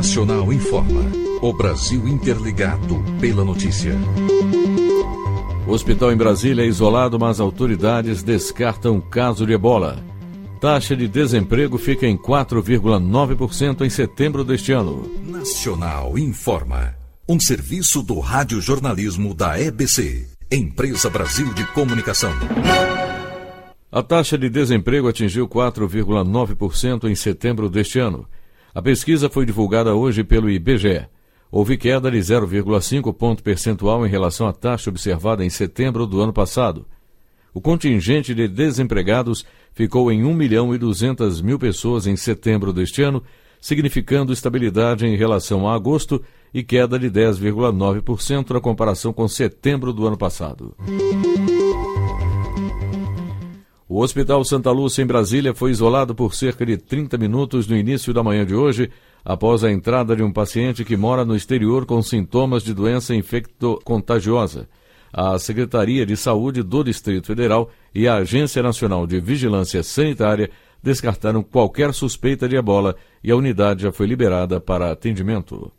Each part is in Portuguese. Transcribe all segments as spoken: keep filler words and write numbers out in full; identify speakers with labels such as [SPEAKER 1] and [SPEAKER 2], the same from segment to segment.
[SPEAKER 1] Nacional informa. O Brasil interligado pela notícia.
[SPEAKER 2] O hospital em Brasília é isolado, mas autoridades descartam caso de ebola. Taxa de desemprego fica em quatro vírgula nove por cento em setembro deste ano.
[SPEAKER 1] Nacional informa. Um serviço do radiojornalismo da E B C, Empresa Brasil de Comunicação.
[SPEAKER 2] A taxa de desemprego atingiu quatro vírgula nove por cento em setembro deste ano. A pesquisa foi divulgada hoje pelo I B G E. Houve queda de zero vírgula cinco ponto percentual em relação à taxa observada em setembro do ano passado. O contingente de desempregados ficou em um milhão e duzentas mil pessoas em setembro deste ano, significando estabilidade em relação a agosto e queda de dez vírgula nove por cento na comparação com setembro do ano passado. O Hospital Santa Lúcia, em Brasília, foi isolado por cerca de trinta minutos no início da manhã de hoje, após a entrada de um paciente que mora no exterior com sintomas de doença infecto-contagiosa. A Secretaria de Saúde do Distrito Federal e a Agência Nacional de Vigilância Sanitária descartaram qualquer suspeita de ebola e a unidade já foi liberada para atendimento.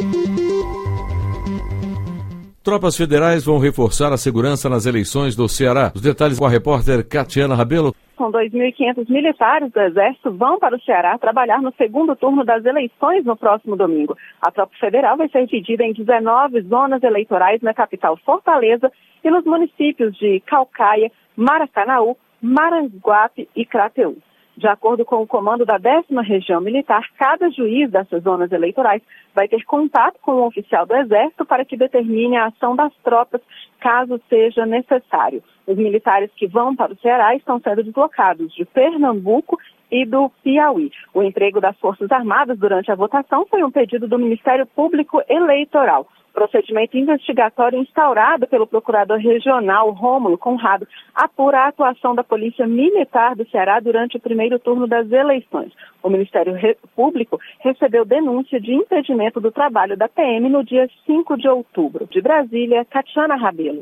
[SPEAKER 2] Tropas federais vão reforçar a segurança nas eleições do Ceará. Os detalhes com a repórter Catiana Rabelo.
[SPEAKER 3] Com dois mil e quinhentos militares do Exército vão para o Ceará trabalhar no segundo turno das eleições no próximo domingo. A tropa federal vai ser dividida em dezenove zonas eleitorais na capital Fortaleza e nos municípios de Caucaia, Maracanaú, Maranguape e Crateús. De acordo com o comando da décima Região Militar, cada juiz dessas zonas eleitorais vai ter contato com um oficial do Exército para que determine a ação das tropas, caso seja necessário. Os militares que vão para o Ceará estão sendo deslocados de Pernambuco e do Piauí. O emprego das Forças Armadas durante a votação foi um pedido do Ministério Público Eleitoral. O procedimento investigatório instaurado pelo procurador regional Rômulo Conrado apura a atuação da Polícia Militar do Ceará durante o primeiro turno das eleições. O Ministério Público recebeu denúncia de impedimento do trabalho da P M no dia cinco de outubro. De Brasília, Catiana Rabelo.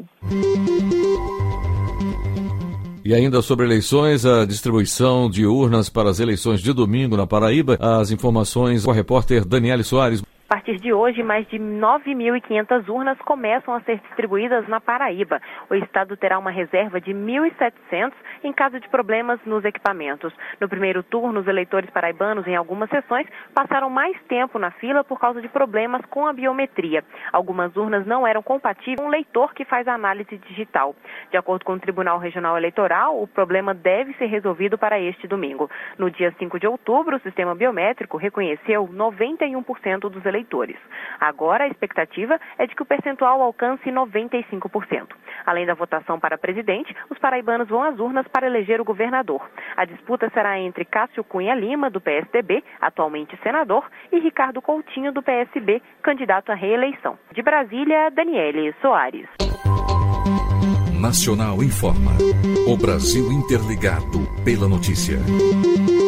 [SPEAKER 2] E ainda sobre eleições, a distribuição de urnas para as eleições de domingo na Paraíba. As informações com a repórter Daniele Soares.
[SPEAKER 4] A partir de hoje, mais de nove mil e quinhentas urnas começam a ser distribuídas na Paraíba. O estado terá uma reserva de mil e setecentos em caso de problemas nos equipamentos. No primeiro turno, os eleitores paraibanos, em algumas sessões, passaram mais tempo na fila por causa de problemas com a biometria. Algumas urnas não eram compatíveis com o leitor que faz a análise digital. De acordo com o Tribunal Regional Eleitoral, o problema deve ser resolvido para este domingo. No dia cinco de outubro, o sistema biométrico reconheceu noventa e um por cento dos eleitores. eleitores. Agora, a expectativa é de que o percentual alcance noventa e cinco por cento. Além da votação para presidente, os paraibanos vão às urnas para eleger o governador. A disputa será entre Cássio Cunha Lima, do P S D B, atualmente senador, e Ricardo Coutinho, do P S B, candidato à reeleição. De Brasília, Daniele Soares.
[SPEAKER 1] Nacional informa. O Brasil interligado pela notícia.